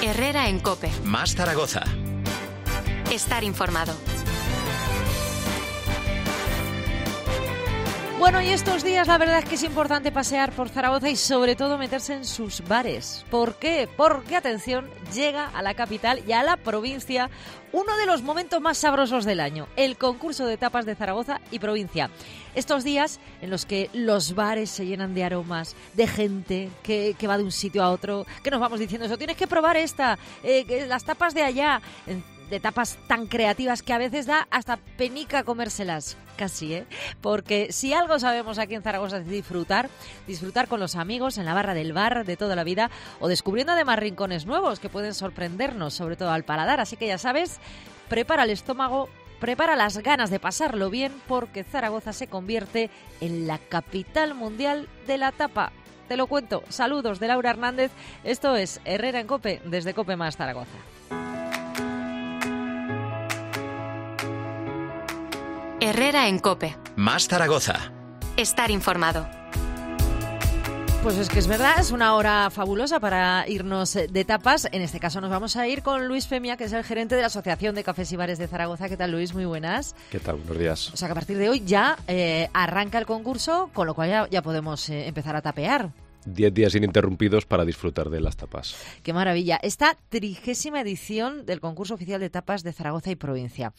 Herrera en COPE. Más Zaragoza. Estar informado. Bueno, y estos días la verdad es que es importante pasear por Zaragoza y sobre todo meterse en sus bares. ¿Por qué? Porque, atención, llega a la capital y a la provincia uno de los momentos más sabrosos del año, el concurso de tapas de Zaragoza y provincia. Estos días en los que los bares se llenan de aromas, de gente que va de un sitio a otro, que nos vamos diciendo eso, tienes que probar esta, las tapas de allá, de tapas tan creativas que a veces da hasta penica comérselas, casi, ¿eh? Porque si algo sabemos aquí en Zaragoza es disfrutar con los amigos en la barra del bar de toda la vida o descubriendo además rincones nuevos que pueden sorprendernos, sobre todo al paladar. Así que ya sabes, prepara el estómago, prepara las ganas de pasarlo bien, porque Zaragoza se convierte en la capital mundial de la tapa. Te lo cuento. Saludos de Laura Hernández. Esto es Herrera en COPE, desde COPE Más Zaragoza. Herrera en COPE. Más Zaragoza. Estar informado. Pues es que es verdad, es una hora fabulosa para irnos de tapas. En este caso nos vamos a ir con Luis Femia, que es el gerente de la Asociación de Cafés y Bares de Zaragoza. ¿Qué tal, Luis? Muy buenas. ¿Qué tal? Buenos días. O sea que a partir de hoy ya arranca el concurso, con lo cual ya podemos empezar a tapear. 10 días ininterrumpidos para disfrutar de las tapas. ¡Qué maravilla! Esta 30ª edición del concurso oficial de tapas de Zaragoza y provincia.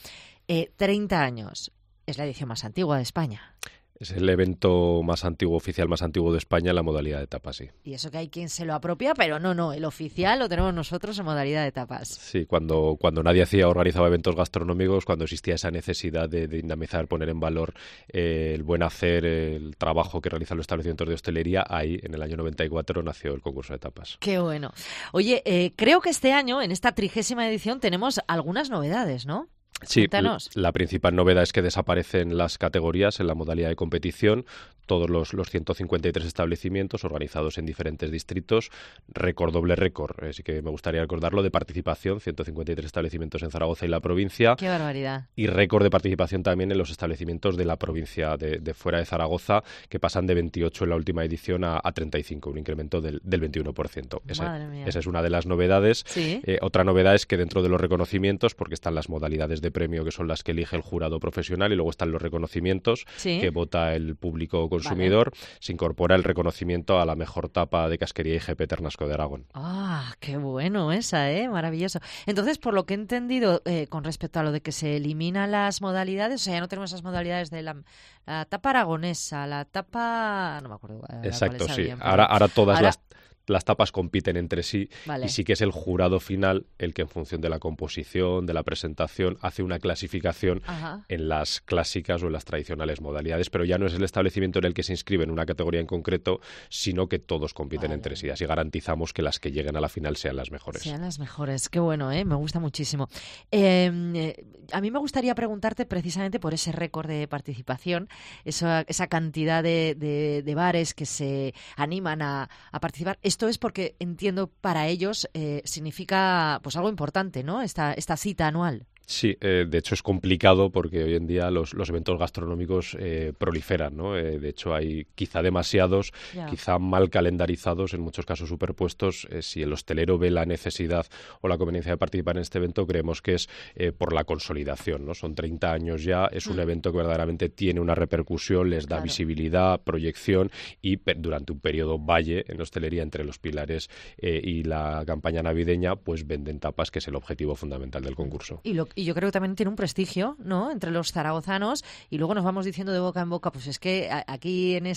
30 años. Es la edición más antigua de España. Es el evento más antiguo, oficial más antiguo de España en la modalidad de tapas, sí. Y eso que hay quien se lo apropia, pero no, el oficial lo tenemos nosotros en modalidad de tapas. Sí, cuando nadie organizaba eventos gastronómicos, cuando existía esa necesidad de dinamizar, poner en valor el buen hacer, el trabajo que realizan los establecimientos de hostelería, ahí en el año 94 nació el concurso de tapas. ¡Qué bueno! Oye, creo que este año, en esta 30ª edición, tenemos algunas novedades, ¿no? Sí, Cuéntanos. La principal novedad es que desaparecen las categorías en la modalidad de competición. Todos los 153 establecimientos organizados en diferentes distritos. Doble récord, así que me gustaría recordarlo, de participación, 153 establecimientos en Zaragoza y la provincia. ¡Qué barbaridad! Y récord de participación también en los establecimientos de la provincia de fuera de Zaragoza, que pasan de 28 en la última edición a 35, un incremento del 21%. Madre mía. Esa es una de las novedades. ¿Sí? Otra novedad es que dentro de los reconocimientos, porque están las modalidades de premio, que son las que elige el jurado profesional, y luego están los reconocimientos, ¿Sí? que vota el público consumidor, vale. Se incorpora el reconocimiento a la mejor tapa de casquería IGP Ternasco de Aragón. ¡Ah, qué bueno esa, maravilloso! Entonces, por lo que he entendido con respecto a lo de que se eliminan las modalidades, o sea, ya no tenemos esas modalidades de la tapa aragonesa, la tapa... no me acuerdo. Exacto, sí. Bien, ahora todas las tapas compiten entre sí, vale. Y sí que es el jurado final el que, en función de la composición, de la presentación, hace una clasificación en las clásicas o en las tradicionales modalidades, pero ya no es el establecimiento en el que se inscribe en una categoría en concreto, sino que todos compiten entre sí. Así garantizamos que las que lleguen a la final sean las mejores. Sean las mejores, qué bueno, me gusta muchísimo. A mí me gustaría preguntarte precisamente por ese récord de participación, esa cantidad de bares que se animan a participar. Esto es porque entiendo para ellos significa pues algo importante, ¿no? Esta cita anual. Sí, de hecho es complicado porque hoy en día los eventos gastronómicos proliferan, ¿no? De hecho hay quizá demasiados, quizá mal calendarizados, en muchos casos superpuestos. Si el hostelero ve la necesidad o la conveniencia de participar en este evento, creemos que es por la consolidación, ¿no? Son 30 años ya, es un evento que verdaderamente tiene una repercusión, les da visibilidad, proyección, y durante un periodo valle en hostelería entre los pilares y la campaña navideña, pues venden tapas, que es el objetivo fundamental del concurso. Y yo creo que también tiene un prestigio, ¿no?, entre los zaragozanos, y luego nos vamos diciendo de boca en boca, pues es que aquí en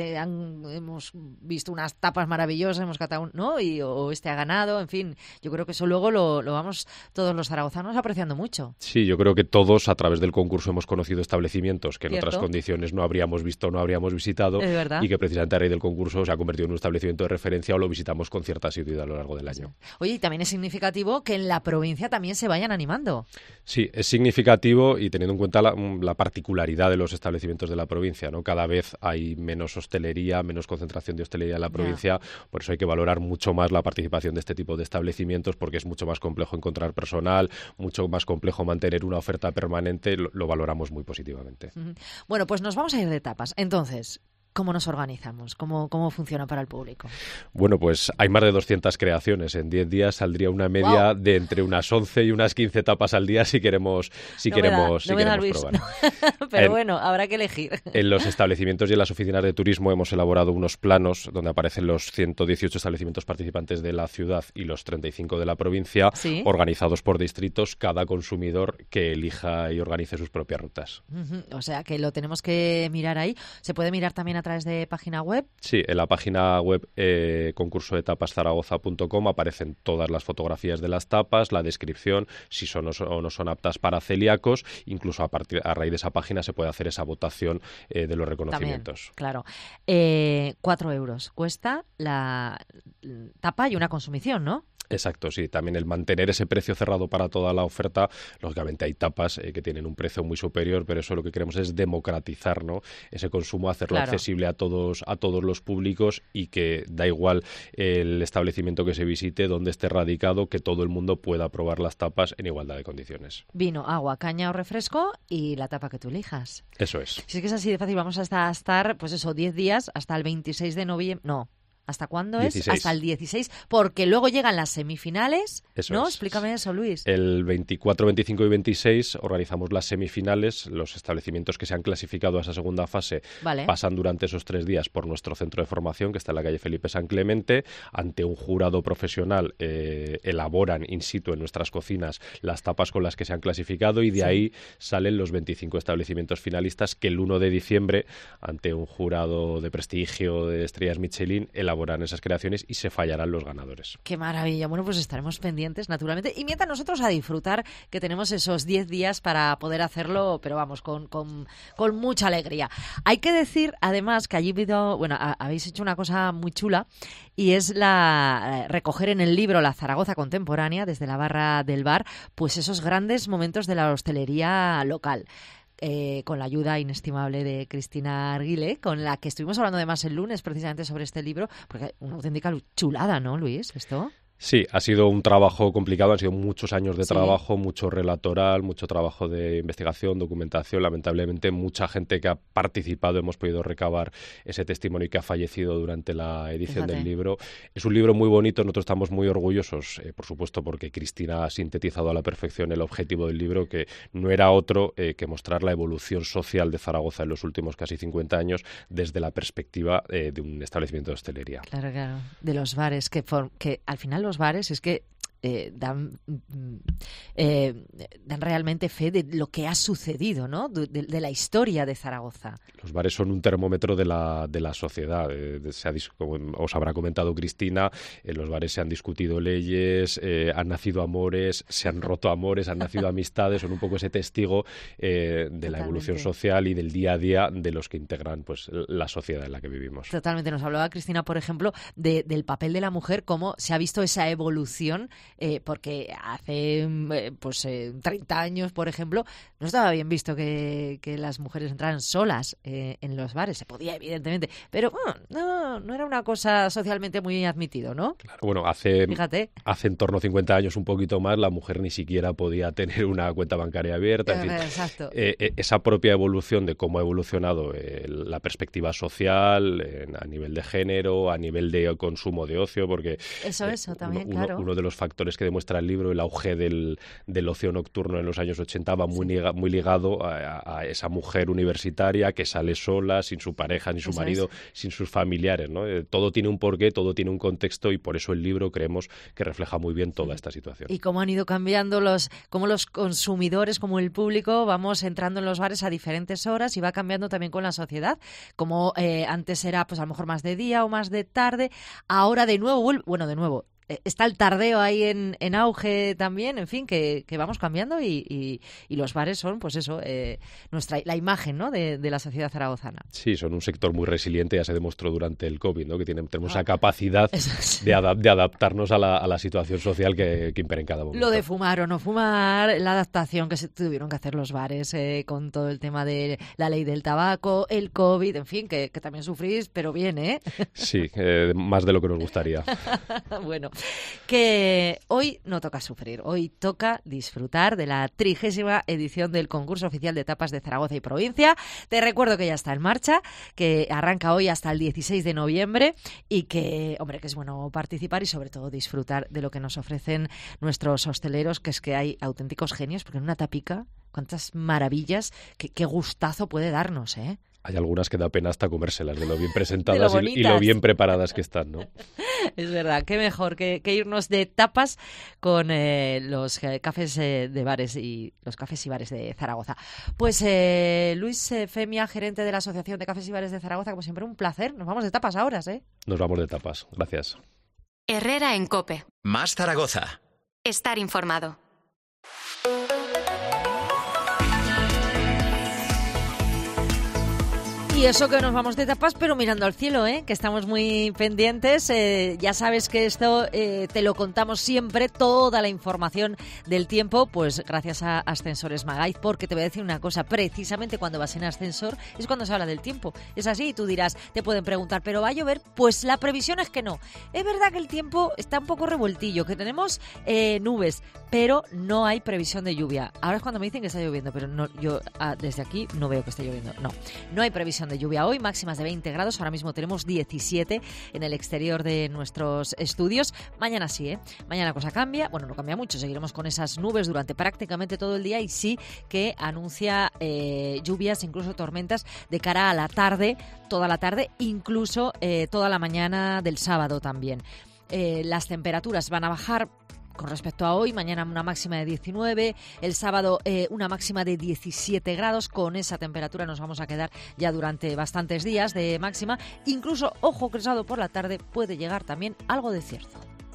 hemos visto unas tapas maravillosas, hemos catado, ¿no?, o este ha ganado, en fin, yo creo que eso luego lo vamos todos los zaragozanos apreciando mucho. Sí, yo creo que todos a través del concurso hemos conocido establecimientos que en otras condiciones no habríamos visto, no habríamos visitado, y que precisamente a raíz del concurso se ha convertido en un establecimiento de referencia o lo visitamos con cierta asiduidad a lo largo del año. Oye, y también es significativo que en la provincia también se vayan animando. Sí, es significativo, y teniendo en cuenta la particularidad de los establecimientos de la provincia, ¿no? Cada vez hay menos hostelería, menos concentración de hostelería en la provincia, por eso hay que valorar mucho más la participación de este tipo de establecimientos, porque es mucho más complejo encontrar personal, mucho más complejo mantener una oferta permanente, lo valoramos muy positivamente. Bueno, pues nos vamos a ir de tapas. Entonces, ¿Cómo nos organizamos? ¿Cómo funciona para el público? Bueno, pues hay más de 200 creaciones. En 10 días saldría una media de entre unas 11 y unas 15 tapas al día si queremos probar. Pero bueno, habrá que elegir. En los establecimientos y en las oficinas de turismo hemos elaborado unos planos donde aparecen los 118 establecimientos participantes de la ciudad y los 35 de la provincia, ¿sí?, organizados por distritos, cada consumidor que elija y organice sus propias rutas. O sea, que lo tenemos que mirar ahí. ¿Se puede mirar también a través de página web? Sí, en la página web concursoetapaszaragoza.com aparecen todas las fotografías de las tapas, la descripción, si son o no son aptas para celíacos. Incluso a raíz de esa página se puede hacer esa votación de los reconocimientos. También, claro. 4 euros cuesta la tapa y una consumición, ¿no? Exacto, sí. También el mantener ese precio cerrado para toda la oferta, lógicamente hay tapas que tienen un precio muy superior, pero eso lo que queremos es democratizar, ¿no?, ese consumo, hacerlo accesible a todos los públicos, y que da igual el establecimiento que se visite, donde esté radicado, que todo el mundo pueda probar las tapas en igualdad de condiciones. Vino, agua, caña o refresco y la tapa que tú elijas. Eso es. Si es que es así de fácil, vamos a estar, pues eso, 10 días hasta el 26 de noviembre. No. ¿Hasta cuándo 16. Es? Hasta el 16, porque luego llegan las semifinales, eso ¿no? Es. Explícame eso, Luis. El 24, 25 y 26 organizamos las semifinales. Los establecimientos que se han clasificado a esa segunda fase pasan durante esos 3 días por nuestro centro de formación, que está en la calle Felipe San Clemente. Ante un jurado profesional elaboran in situ en nuestras cocinas las tapas con las que se han clasificado, y de ahí salen los 25 establecimientos finalistas que el 1 de diciembre, ante un jurado de prestigio de estrellas Michelin, elaboran esas creaciones y se fallarán los ganadores. ¡Qué maravilla! Bueno, pues estaremos pendientes, naturalmente. Y mientras nosotros a disfrutar, que tenemos esos 10 días para poder hacerlo, pero vamos, con mucha alegría. Hay que decir, además, que allí habéis hecho una cosa muy chula, y es recoger en el libro La Zaragoza Contemporánea, desde la barra del bar, pues esos grandes momentos de la hostelería local. Con la ayuda inestimable de Cristina Arguile, con la que estuvimos hablando además el lunes precisamente sobre este libro, porque una auténtica chulada, ¿no, Luis? ¿Esto? Sí, ha sido un trabajo complicado, han sido muchos años de trabajo, mucho relatoral, mucho trabajo de investigación, documentación. Lamentablemente, mucha gente que ha participado, hemos podido recabar ese testimonio y que ha fallecido durante la edición del libro. Es un libro muy bonito, nosotros estamos muy orgullosos, por supuesto, porque Cristina ha sintetizado a la perfección el objetivo del libro, que no era otro que mostrar la evolución social de Zaragoza en los últimos casi 50 años desde la perspectiva de un establecimiento de hostelería. Claro, de los bares, que al final los bares es que dan realmente fe de lo que ha sucedido, ¿no? De la historia de Zaragoza. Los bares son un termómetro de la sociedad. Como os habrá comentado Cristina, en los bares se han discutido leyes, han nacido amores, se han roto amores, han nacido amistades. Son un poco ese testigo de la evolución social y del día a día de los que integran, pues, la sociedad en la que vivimos. Totalmente. Nos hablaba Cristina, por ejemplo, del papel de la mujer, cómo se ha visto esa evolución, porque hace 30 años, por ejemplo, no estaba bien visto que las mujeres entraran solas en los bares. Se podía, evidentemente, pero no era una cosa socialmente muy admitido, ¿no? Claro, bueno, hace en torno a 50 años, un poquito más, la mujer ni siquiera podía tener una cuenta bancaria abierta. En fin, exacto. Esa propia evolución de cómo ha evolucionado la perspectiva social a nivel de género, a nivel de consumo de ocio, porque eso también, claro. Uno de los factores que demuestra el libro, el auge del ocio nocturno en los años 80, va muy ligado a esa mujer universitaria que sale sola, sin su pareja, ni su marido, sin sus familiares, ¿no? Todo tiene un porqué, todo tiene un contexto, y por eso el libro creemos que refleja muy bien toda esta situación. Y cómo han ido cambiando cómo los consumidores, como el público, vamos entrando en los bares a diferentes horas, y va cambiando también con la sociedad. Como antes era, pues a lo mejor más de día o más de tarde, ahora de nuevo, está el tardeo ahí en auge también, en fin, que vamos cambiando, y los bares son, pues eso, la imagen, ¿no?, de la sociedad zaragozana. Sí, son un sector muy resiliente, ya se demostró durante el COVID, ¿no?, que tenemos esa capacidad de adaptarnos a la situación social que impera en cada momento. Lo de fumar o no fumar, la adaptación que se tuvieron que hacer los bares con todo el tema de la ley del tabaco, el COVID, en fin, que también sufrís, pero bien, ¿eh? Sí, más de lo que nos gustaría. Bueno, Que hoy no toca sufrir, hoy toca disfrutar de la 30ª edición del concurso oficial de tapas de Zaragoza y provincia. Te recuerdo que ya está en marcha, que arranca hoy hasta el 16 de noviembre y que, hombre, que es bueno participar y sobre todo disfrutar de lo que nos ofrecen nuestros hosteleros, que es que hay auténticos genios, porque en una tapica, cuántas maravillas, qué gustazo puede darnos, ¿eh? Hay algunas que da pena hasta comérselas, de lo bien presentadas y lo bien preparadas que están, ¿no? Es verdad, qué mejor que irnos de tapas con los cafés de bares y los cafés y bares de Zaragoza. Pues Luis Femia, gerente de la Asociación de Cafés y Bares de Zaragoza, como siempre un placer. Nos vamos de tapas ahora, ¿eh? Nos vamos de tapas, gracias. Herrera en COPE. Más Zaragoza. Estar informado. Y eso que nos vamos de tapas, pero mirando al cielo, que estamos muy pendientes. Ya sabes que esto te lo contamos siempre, toda la información del tiempo, pues gracias a Ascensores Magaiz, porque te voy a decir una cosa, precisamente cuando vas en ascensor es cuando se habla del tiempo. Es así, y tú dirás, te pueden preguntar, ¿pero va a llover? Pues la previsión es que no. Es verdad que el tiempo está un poco revueltillo, que tenemos nubes, pero no hay previsión de lluvia. Ahora es cuando me dicen que está lloviendo, pero no, yo desde aquí no veo que esté lloviendo. No hay previsión de lluvia hoy, máximas de 20 grados, ahora mismo tenemos 17 en el exterior de nuestros estudios. Mañana sí, mañana la cosa cambia, bueno, no cambia mucho, seguiremos con esas nubes durante prácticamente todo el día y sí que anuncia lluvias, incluso tormentas de cara a la tarde, toda la tarde, incluso toda la mañana del sábado también. Las temperaturas van a bajar con respecto a hoy, mañana una máxima de 19, el sábado una máxima de 17 grados, con esa temperatura nos vamos a quedar ya durante bastantes días de máxima, incluso, ojo, que el sábado por la tarde puede llegar también algo de cierzo.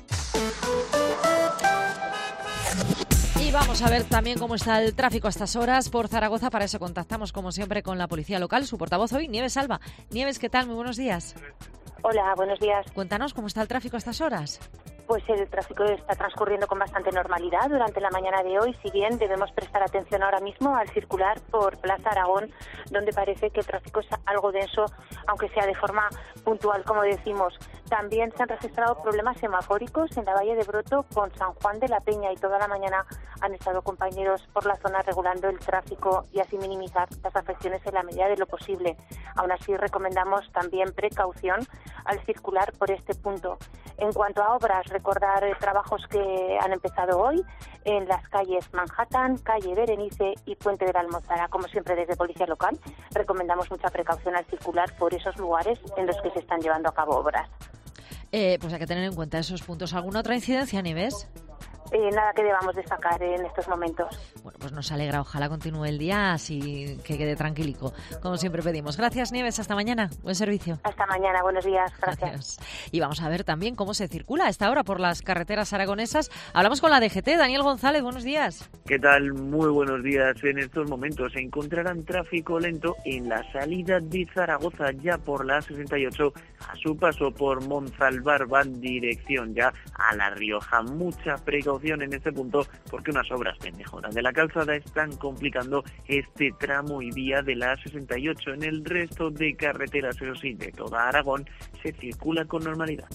Y vamos a ver también cómo está el tráfico a estas horas por Zaragoza. Para eso contactamos, como siempre, con la policía local. Su portavoz hoy, Nieves Alba. Nieves, ¿qué tal? Muy buenos días. Hola, buenos días. Cuéntanos cómo está el tráfico a estas horas. Pues el tráfico está transcurriendo con bastante normalidad durante la mañana de hoy, si bien debemos prestar atención ahora mismo al circular por Plaza Aragón, donde parece que el tráfico es algo denso, aunque sea de forma puntual, como decimos. También se han registrado problemas semafóricos en la Valle de Broto con San Juan de la Peña y toda la mañana han estado compañeros por la zona regulando el tráfico y así minimizar las afecciones en la medida de lo posible. Aún así, recomendamos también precaución al circular por este punto. En cuanto a obras, recordar trabajos que han empezado hoy en las calles Manhattan, calle Berenice y Puente de la Almozara. Como siempre, desde Policía Local, recomendamos mucha precaución al circular por esos lugares en los que se están llevando a cabo obras. Pues hay que tener en cuenta esos puntos. ¿Alguna otra incidencia, Nieves? Nada que debamos destacar en estos momentos. Bueno, pues nos alegra. Ojalá continúe el día así que quede tranquilico, como siempre pedimos. Gracias, Nieves. Hasta mañana. Buen servicio. Hasta mañana. Buenos días. Gracias. Y vamos a ver también cómo se circula a esta hora por las carreteras aragonesas. Hablamos con la DGT. Daniel González, buenos días. ¿Qué tal? Muy buenos días. En estos momentos se encontrarán tráfico lento en la salida de Zaragoza, ya por la 68, a su paso por Monzalvar, van dirección ya a La Rioja. Mucha precaución en este punto porque unas obras de mejora de la calzada están complicando este tramo y vía de la 68. En el resto de carreteras, eso sí, de toda Aragón se circula con normalidad.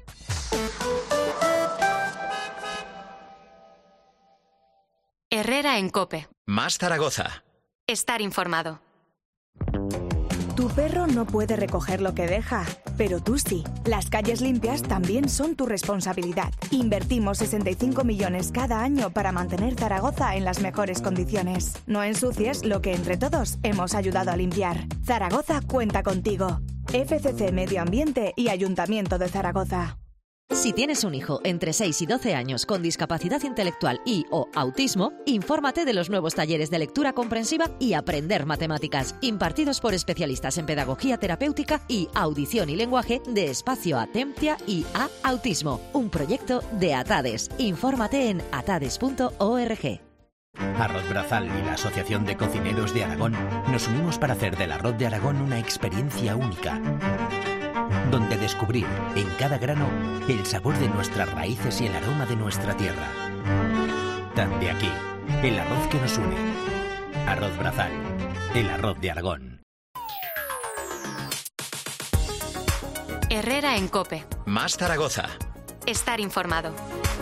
Herrera en COPE. Más Zaragoza. Estar informado. Tu perro no puede recoger lo que deja, pero tú sí. Las calles limpias también son tu responsabilidad. Invertimos 65 millones cada año para mantener Zaragoza en las mejores condiciones. No ensucies lo que entre todos hemos ayudado a limpiar. Zaragoza cuenta contigo. FCC Medio Ambiente y Ayuntamiento de Zaragoza. Si tienes un hijo entre 6 y 12 años con discapacidad intelectual y o autismo, infórmate de los nuevos talleres de lectura comprensiva y aprender matemáticas, impartidos por especialistas en pedagogía terapéutica y audición y lenguaje de Espacio Atemptia y A Autismo, un proyecto de Atades. Infórmate en atades.org. Arroz Brazal y la Asociación de Cocineros de Aragón nos unimos para hacer del arroz de Aragón una experiencia única, donde descubrir en cada grano el sabor de nuestras raíces y el aroma de nuestra tierra. Tan de aquí, el arroz que nos une. Arroz Brazal, el arroz de Aragón. Herrera en COPE. Más Zaragoza. Estar informado.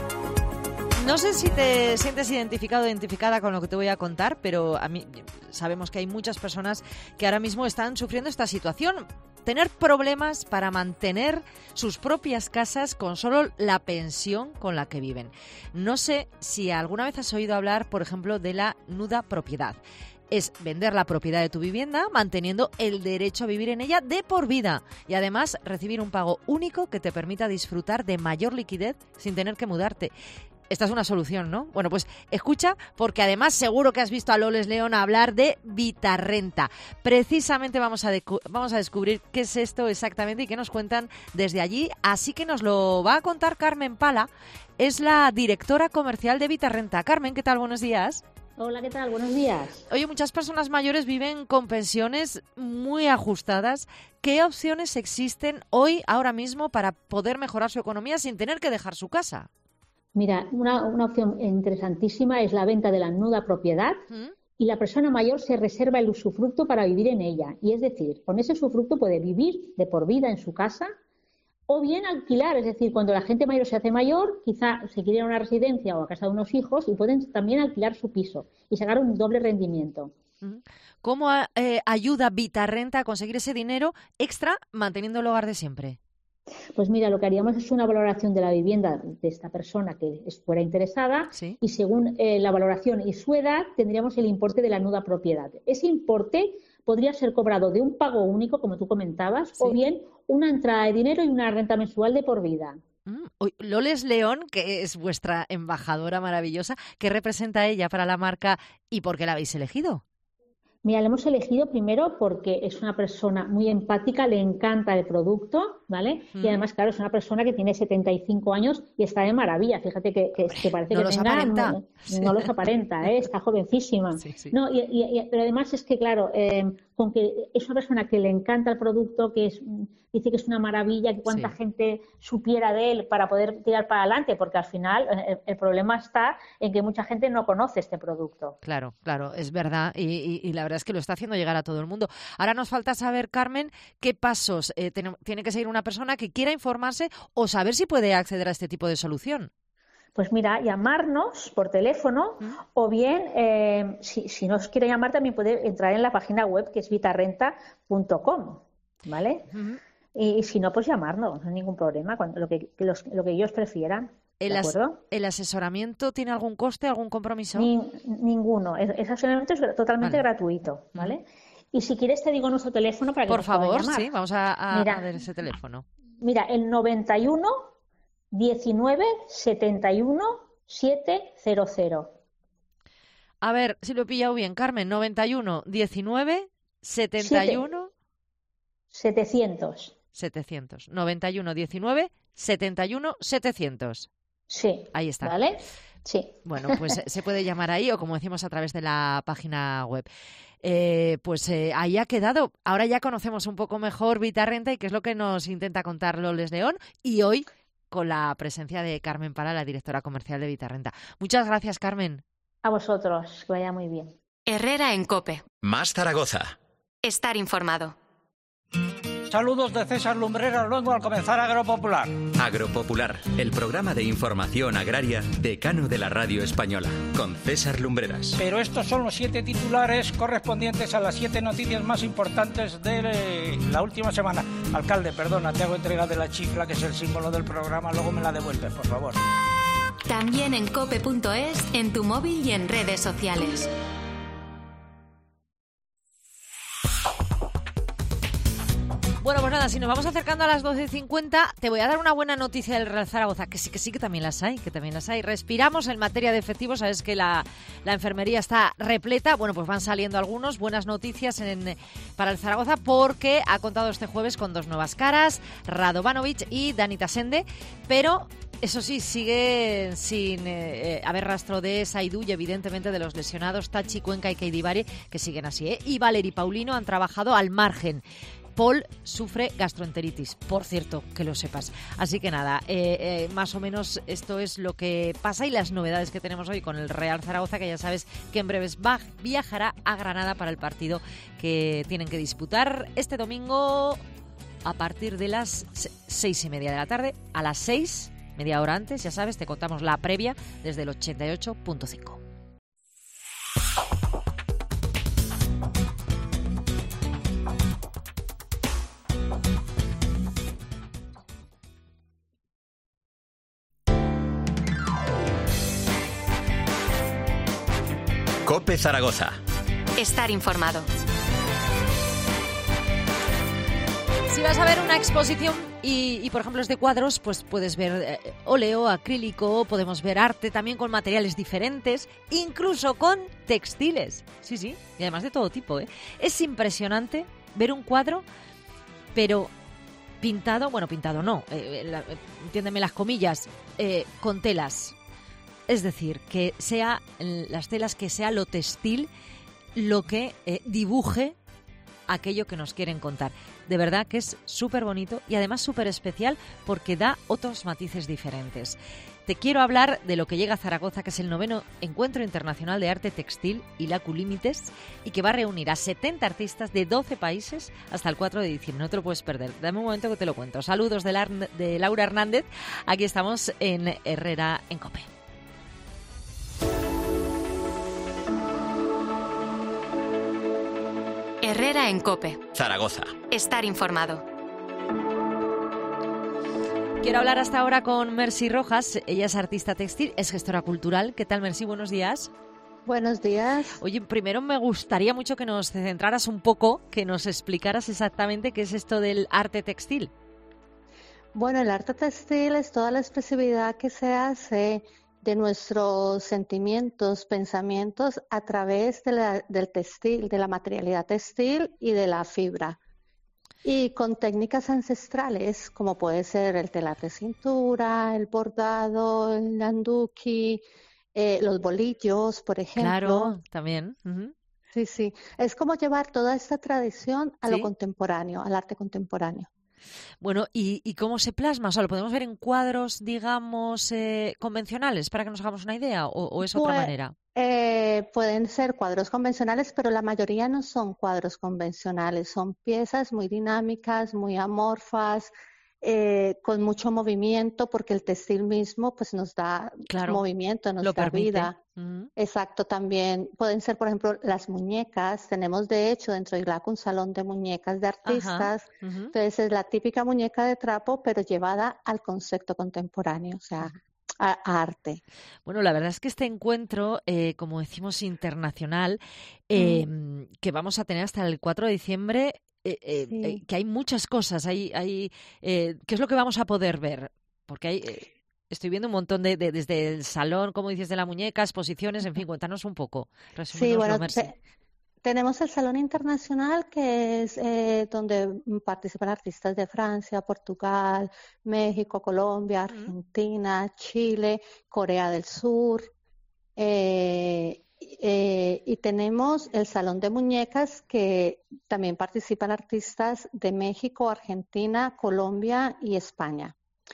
No sé si te sientes identificado o identificada con lo que te voy a contar, pero a mí sabemos que hay muchas personas que ahora mismo están sufriendo esta situación. Tener problemas para mantener sus propias casas con solo la pensión con la que viven. No sé si alguna vez has oído hablar, por ejemplo, de la nuda propiedad. Es vender la propiedad de tu vivienda manteniendo el derecho a vivir en ella de por vida y además recibir un pago único que te permita disfrutar de mayor liquidez sin tener que mudarte. Esta es una solución, ¿no? Bueno, pues escucha, porque además seguro que has visto a Loles León hablar de Vitarrenta. Precisamente vamos a descubrir qué es esto exactamente y qué nos cuentan desde allí. Así que nos lo va a contar Carmen Pala, es la directora comercial de Vitarrenta. Carmen, ¿qué tal? Buenos días. Hola, ¿qué tal? Buenos días. Oye, muchas personas mayores viven con pensiones muy ajustadas. ¿Qué opciones existen hoy, ahora mismo, para poder mejorar su economía sin tener que dejar su casa? Mira, una opción interesantísima es la venta de la nuda propiedad y la persona mayor se reserva el usufructo para vivir en ella. Y es decir, con ese usufructo puede vivir de por vida en su casa o bien alquilar. Es decir, cuando la gente mayor se hace mayor, quizá se quiere ir a una residencia o a casa de unos hijos y pueden también alquilar su piso y sacar un doble rendimiento. ¿Cómo ayuda Vitarrenta a conseguir ese dinero extra manteniendo el hogar de siempre? Pues mira, lo que haríamos es una valoración de la vivienda de esta persona que fuera interesada, ¿sí? Y según la valoración y su edad tendríamos el importe de la nuda propiedad. Ese importe podría ser cobrado de un pago único, como tú comentabas, ¿sí? O bien una entrada de dinero y una renta mensual de por vida. Loles León, que es vuestra embajadora maravillosa, ¿qué representa ella para la marca y por qué la habéis elegido? Mira, la hemos elegido primero porque es una persona muy empática, le encanta el producto, ¿vale? Y además, claro, es una persona que tiene 75 años y está de maravilla. Fíjate que parece no que los tenga... Aparenta. No los aparenta, está jovencísima. Sí, sí. No, pero además es que, claro, con que es una persona que le encanta el producto, dice que es una maravilla, que cuánta gente supiera de él para poder tirar para adelante, porque al final el problema está en que mucha gente no conoce este producto. Claro, es verdad, y la verdad es que lo está haciendo llegar a todo el mundo. Ahora nos falta saber, Carmen, qué pasos tiene que seguir una persona que quiera informarse o saber si puede acceder a este tipo de solución. Pues mira, llamarnos por teléfono o bien, si nos quiere llamar, también puede entrar en la página web que es vitarrenta.com, ¿vale? Y si no, pues llamarnos, no hay ningún problema, lo que ellos prefieran. ¿De acuerdo? ¿El asesoramiento tiene algún coste, algún compromiso? Ninguno. El asesoramiento es totalmente gratuito, ¿vale? Y si quieres te digo nuestro teléfono para que por nos puedan favor, llamar. sí, vamos a ver ese teléfono. Mira, el 91 19 71 700. A ver, si lo he pillado bien, Carmen, 91 19 71 700. 91 19 71 700. Sí. Ahí está. ¿Vale? Sí. Bueno, pues se puede llamar ahí o como decimos a través de la página web. Ahí ha quedado. Ahora ya conocemos un poco mejor Vitarrenta y qué es lo que nos intenta contar Loles León. Y hoy con la presencia de Carmen Pala, la directora comercial de Vitarrenta. Muchas gracias, Carmen. A vosotros, que vaya muy bien. Herrera en COPE. Más Zaragoza. Estar informado. Saludos de César Lumbreras, luego al comenzar Agropopular. Agropopular, el programa de información agraria decano de la radio española, con César Lumbreras. Pero estos son los 7 titulares correspondientes a las 7 noticias más importantes de la última semana. Alcalde, perdona, te hago entrega de la chifla, que es el símbolo del programa, luego me la devuelves, por favor. También en cope.es, en tu móvil y en redes sociales. Bueno, pues nada, si nos vamos acercando a las 12:50, te voy a dar una buena noticia del Real Zaragoza, que sí, que también las hay, Respiramos en materia de efectivos, sabes que la enfermería está repleta. Bueno, pues van saliendo algunos, buenas noticias para el Zaragoza, porque ha contado este jueves con 2 nuevas caras, Radovanovic y Dani Tasende, pero eso sí, sigue sin haber rastro de Saidú y evidentemente de los lesionados Tachi, Cuenca y Keidibari, que siguen así, y Valeri Paulino han trabajado al margen. Paul sufre gastroenteritis, por cierto, que lo sepas. Así que nada, más o menos esto es lo que pasa y las novedades que tenemos hoy con el Real Zaragoza, que ya sabes que en breves viajará a Granada para el partido que tienen que disputar este domingo a partir de las 6:30 de la tarde. A las 6 media hora antes, ya sabes, te contamos la previa desde el 88.5. COPE Zaragoza. Estar informado. Si vas a ver una exposición y por ejemplo es de cuadros, pues puedes ver óleo, acrílico, podemos ver arte también con materiales diferentes, incluso con textiles. Sí, y además de todo tipo, ¿eh? Es impresionante ver un cuadro, pero pintado no, entiéndeme las comillas, con telas. Es decir, que sea las telas, que sea lo textil lo que dibuje aquello que nos quieren contar. De verdad que es súper bonito y además súper especial porque da otros matices diferentes. Te quiero hablar de lo que llega a Zaragoza, que es el 9º Encuentro Internacional de Arte Textil y Laculímites, y que va a reunir a 70 artistas de 12 países hasta el 4 de diciembre. No te lo puedes perder. Dame un momento que te lo cuento. Saludos de Laura Hernández. Aquí estamos en Herrera en COPE. Herrera en COPE. Zaragoza. Estar informado. Quiero hablar hasta ahora con Mercy Rojas. Ella es artista textil, es gestora cultural. ¿Qué tal, Mercy? Buenos días. Buenos días. Oye, primero me gustaría mucho que nos centraras un poco, que nos explicaras exactamente qué es esto del arte textil. Bueno, el arte textil es toda la expresividad que se hace de nuestros sentimientos, pensamientos a través del textil, de la materialidad textil y de la fibra. Y con técnicas ancestrales, como puede ser el telar de cintura, el bordado, el nanduki, los bolillos, por ejemplo. Claro, también. Uh-huh. Sí. Es como llevar toda esta tradición a lo contemporáneo, al arte contemporáneo. Bueno, ¿y cómo se plasma? O sea, ¿lo podemos ver en cuadros, digamos, convencionales, para que nos hagamos una idea? ¿O es otra manera? Pueden ser cuadros convencionales, pero la mayoría no son cuadros convencionales. Son piezas muy dinámicas, muy amorfas, con mucho movimiento, porque el textil mismo pues nos da movimiento, nos da vida. Uh-huh. Exacto, también pueden ser, por ejemplo, las muñecas. Tenemos, de hecho, dentro de ILAC un salón de muñecas de artistas. Uh-huh. Entonces, es la típica muñeca de trapo, pero llevada al concepto contemporáneo, o sea, a arte. Bueno, la verdad es que este encuentro, como decimos, internacional, que vamos a tener hasta el 4 de diciembre, que hay muchas cosas. ¿Qué es lo que vamos a poder ver? Porque hay... Estoy viendo un montón desde el salón, como dices, de la muñeca, exposiciones, en fin, cuéntanos un poco. Sí, bueno, tenemos el Salón Internacional, que es donde participan artistas de Francia, Portugal, México, Colombia, Argentina, Chile, Corea del Sur. Y tenemos el Salón de Muñecas, que también participan artistas de México, Argentina, Colombia y España.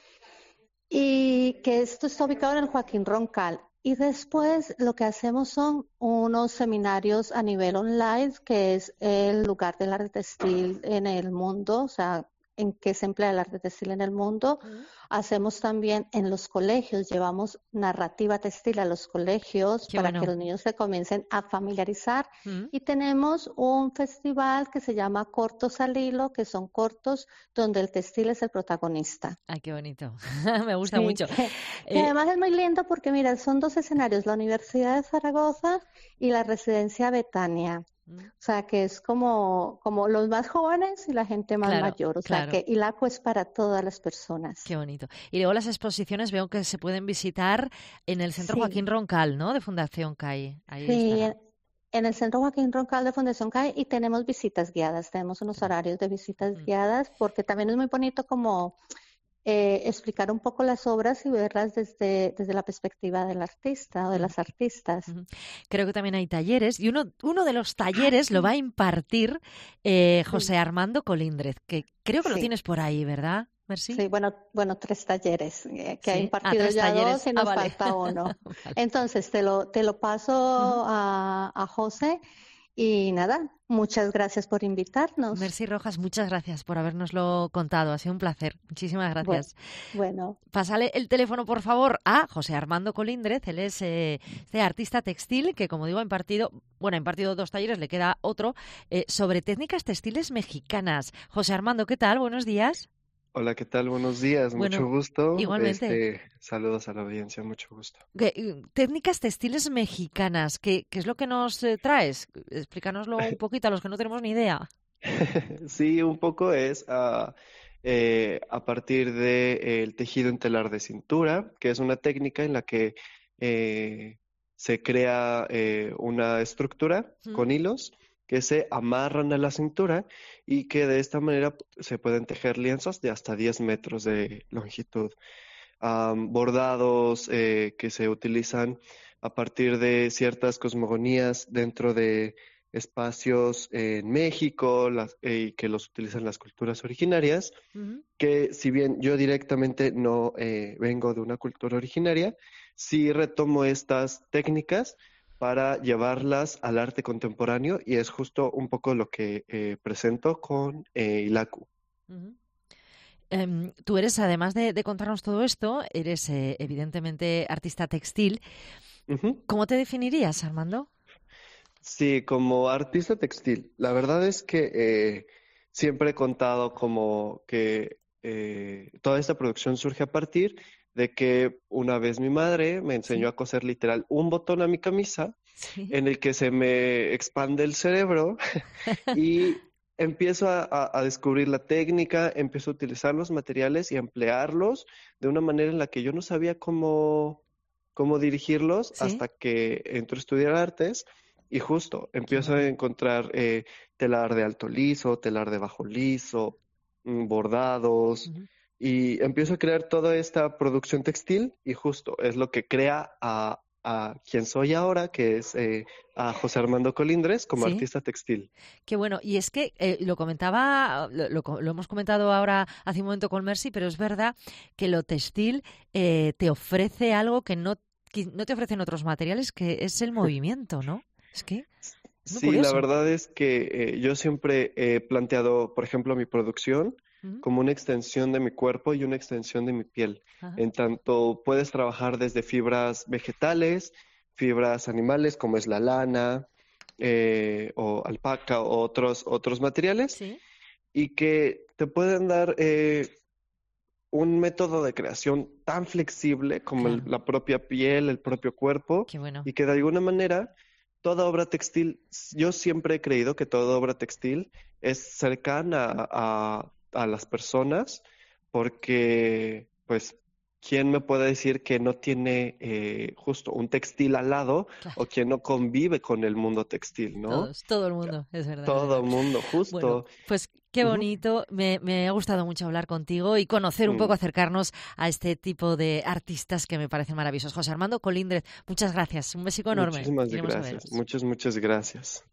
Y que esto está ubicado en el Joaquín Roncal. Y después lo que hacemos son unos seminarios a nivel online, que es el lugar del arte textil en el mundo, o sea, en qué se emplea el arte textil en el mundo. Hacemos también en los colegios, llevamos narrativa textil a los colegios que los niños se comiencen a familiarizar. Y tenemos un festival que se llama Cortos al Hilo, que son cortos donde el textil es el protagonista. Ay, qué bonito. Me gusta mucho. Y además es muy lindo porque, mira, son dos escenarios, la Universidad de Zaragoza y la Residencia Betania. O sea, que es como los más jóvenes y la gente más mayor. O sea, que ILACO es para todas las personas. Qué bonito. Y luego las exposiciones veo que se pueden visitar en el Centro Joaquín Roncal, ¿no? De Fundación CAI. Ahí en el Centro Joaquín Roncal de Fundación CAI, y tenemos visitas guiadas. Tenemos unos horarios de visitas guiadas, porque también es muy bonito como... explicar un poco las obras y verlas desde la perspectiva del artista o de las artistas. Creo que también hay talleres, y uno de los talleres lo va a impartir José Armando Colíndrez, que creo que lo tienes por ahí, ¿verdad, Mercy? Sí, bueno, 3 talleres, que ha impartido ya talleres. 2 y nos falta uno. Vale. Entonces, te lo paso a José. Y nada, Muchas gracias por invitarnos. Mercy Rojas, muchas gracias por habernoslo contado. Ha sido un placer. Muchísimas gracias. Bueno. Pásale el teléfono, por favor, a José Armando Colíndrez. Él es artista textil que, como digo, ha impartido 2 talleres, le queda otro, sobre técnicas textiles mexicanas. José Armando, ¿qué tal? Buenos días. Hola, ¿qué tal? Buenos días, mucho gusto. Igualmente. Saludos a la audiencia, mucho gusto. Técnicas textiles mexicanas, ¿qué es lo que nos traes? Explícanoslo un poquito a los que no tenemos ni idea. Sí, un poco es a partir del tejido en telar de cintura, que es una técnica en la que se crea una estructura con hilos que se amarran a la cintura y que de esta manera se pueden tejer lienzos de hasta 10 metros de longitud. Bordados que se utilizan a partir de ciertas cosmogonías dentro de espacios en México y que los utilizan las culturas originarias, que si bien yo directamente no vengo de una cultura originaria, sí retomo estas técnicas para llevarlas al arte contemporáneo y es justo un poco lo que presento con Ilaku. Tú eres, además de contarnos todo esto, eres evidentemente artista textil. ¿Cómo te definirías, Armando? Sí, como artista textil. La verdad es que siempre he contado como que toda esta producción surge a partir de que una vez mi madre me enseñó a coser literal un botón a mi camisa, en el que se me expande el cerebro y empiezo a descubrir la técnica, empiezo a utilizar los materiales y a emplearlos de una manera en la que yo no sabía cómo dirigirlos hasta que entro a estudiar artes y justo empiezo a encontrar telar de alto liso, telar de bajo liso, bordados. Y empiezo a crear toda esta producción textil y justo es lo que crea a quien soy ahora, que es a José Armando Colíndrez como artista textil. Qué bueno. Y es que lo comentaba, lo hemos comentado ahora hace un momento con Mercy, pero es verdad que lo textil te ofrece algo que no te ofrecen otros materiales, que es el movimiento, ¿no? Es que es muy curioso. La verdad es que yo siempre he planteado, por ejemplo, mi producción como una extensión de mi cuerpo y una extensión de mi piel. En tanto puedes trabajar desde fibras vegetales, fibras animales como es la lana o alpaca o otros materiales y que te pueden dar un método de creación tan flexible como la propia piel, el propio cuerpo y que de alguna manera toda obra textil, yo siempre he creído que toda obra textil es cercana a las personas, porque, pues, ¿quién me puede decir que no tiene justo un textil al lado o quien no convive con el mundo textil, ¿no? Todo el mundo, es verdad. Todo el mundo, justo. Bueno, pues qué bonito, me ha gustado mucho hablar contigo y conocer un poco, acercarnos a este tipo de artistas que me parecen maravillosos. José Armando Colíndrez, muchas gracias, un besico enorme. Muchísimas gracias, muchas gracias.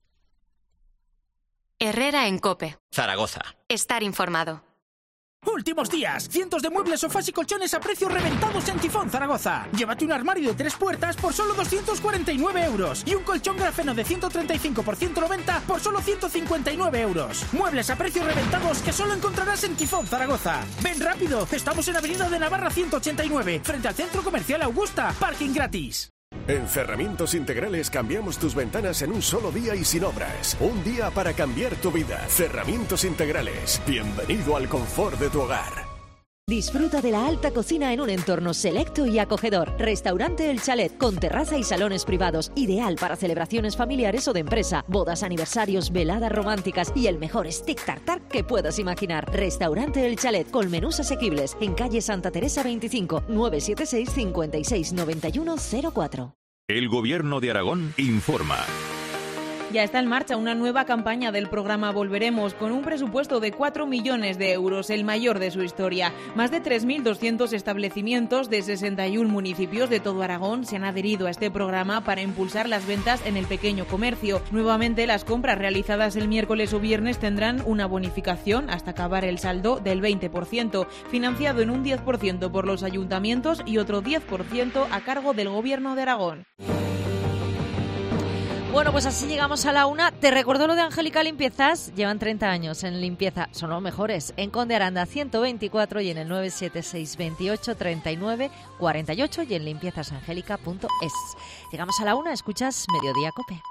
Herrera en COPE. Zaragoza. Estar informado. Últimos días, cientos de muebles, sofás y colchones a precios reventados en Tifón, Zaragoza. Llévate un armario de 3 puertas por solo 249 euros y un colchón grafeno de 135 por 190 por solo 159 euros. Muebles a precios reventados que solo encontrarás en Tifón, Zaragoza. Ven rápido, estamos en Avenida de Navarra 189, frente al Centro Comercial Augusta, parking gratis. En Cerramientos Integrales cambiamos tus ventanas en un solo día y sin obras. Un día para cambiar tu vida. Cerramientos Integrales. Bienvenido al confort de tu hogar. Disfruta de la alta cocina en un entorno selecto y acogedor. Restaurante El Chalet, con terraza y salones privados, ideal para celebraciones familiares o de empresa, bodas, aniversarios, veladas románticas y el mejor stick tartar que puedas imaginar. Restaurante El Chalet, con menús asequibles, en calle Santa Teresa 25, 976 56 91 04. El Gobierno de Aragón informa. Ya está en marcha una nueva campaña del programa Volveremos, con un presupuesto de 4 millones de euros, el mayor de su historia. Más de 3.200 establecimientos de 61 municipios de todo Aragón se han adherido a este programa para impulsar las ventas en el pequeño comercio. Nuevamente, las compras realizadas el miércoles o viernes tendrán una bonificación hasta acabar el saldo del 20%, financiado en un 10% por los ayuntamientos y otro 10% a cargo del Gobierno de Aragón. Bueno, pues así llegamos a la 1. Te recuerdo lo de Angélica Limpiezas. Llevan 30 años en limpieza. Son los mejores. En Conde Aranda 124 y en el 976 28 39 48 y en limpiezasangélica.es. Llegamos a la 1. Escuchas Mediodía COPE.